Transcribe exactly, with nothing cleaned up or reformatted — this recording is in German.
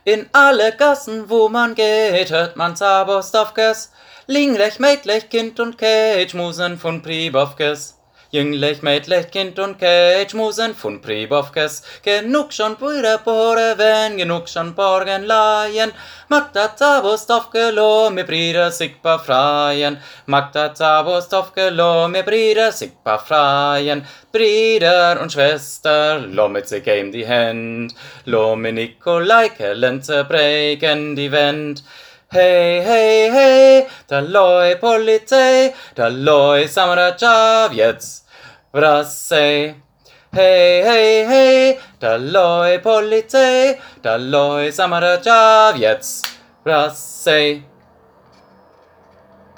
In alle Gassen, wo man geht, hört man Zabostowkes. Linglech, Mädlech, Kind und Cage, Musen von Pribovkes. Jünglich, Mädlech, Kind und Cage, Musen von Pribovkes. Genug schon Brüder, Bore, wenn genug schon Borgen leihen. Magda Zabostowke, lo, mir Brüder, sich befreien. Magda Zabostowke, lo, mir Brüder, sich befreien. Brüder und Schwester, lo, mit sich geben die Hand. Lo, mir Nikolaike, Lenze brechen die Wand. Hey, hey, hey, da loi Polizei, da loi Samarajav, jetzt Brassei. Hey, hey, hey, da loi Polizei, da loi Samarajav, jetzt Brassei.